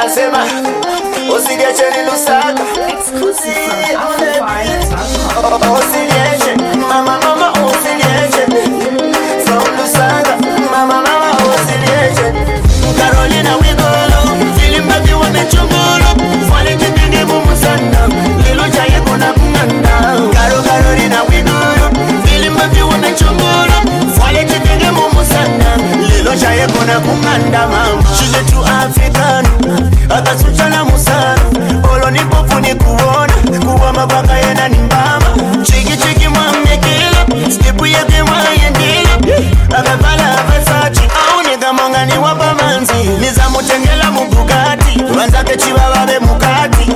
nasema usidiacheni Lusaka. Exclusive from Usiniache mama mama usiniache from Lusaka mama mama usiniache. Carolina Wigolo filimba viwa mechongolo fwale kipindi mumu sana lilo chaye kuna kunganda. Carolina Wigolo filimba viwa mechongolo fwale kipindi mumu sana lilo chaye kuna kunganda mama. She's a true African akasuchana musana olo nipofu ni kuona kuwa mabaka yena ni mbama. Chiki chiki mwamekila skipu yake mwayendila akapala Versace au nikamongani wapa manzi nizamutengela mubugati wanzake chiwawa be mukati.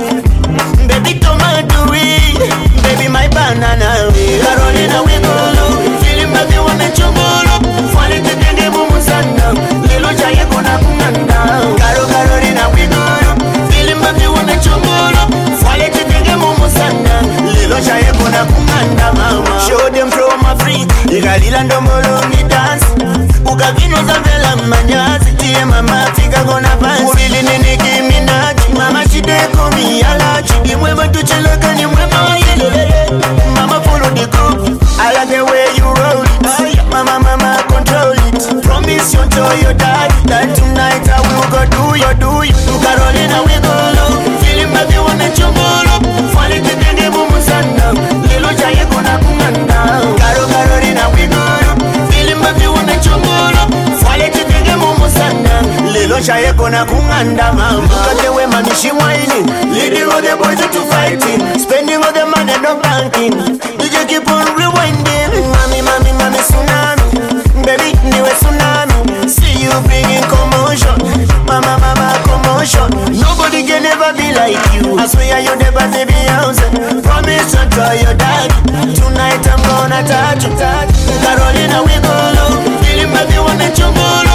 Baby tomato we baby my banana we. Carolina Wigolo filimba viwa mechongolo fwale kipindi mumu sana lilo chaye kuna kunganda. Carolina Wigolo filimba viwa mechongolo fwale kipindi mumu sana lilo chaye kuna kunganda mama. Show them from Africa ikalila ndombolo ni dance ukavinuza vela manyazi tie mama fika gona pants ulili nini kiminaji mama chideko miyalachi imwema tucheleka ni mwema yelelele mama follow the group. I like the way you roll it mama mama control it. Promise you to your daddy that tonight I will go do you. Carolina Wigolo filimba viwa mechongolo fwale kipindi mumu sana lilo chaye kuna kunganda. Carolina Wigolo filimba viwa mechongolo fwale kipindi mumu sana lilo chaye kuna kunganda mama. Look at the way mommy she whining, leading all the boys to fighting, spending all the money no banking. DJ keep on rewinding, mommy tsunami, baby niwe tsunami. See you bringing commotion, mama commotion. Nobody can ever be like you. I swear you never be Beyonce. Promise to tell your daddy tonight I'm gonna touch you. Carolina Wigolo filimba viwa mechongolo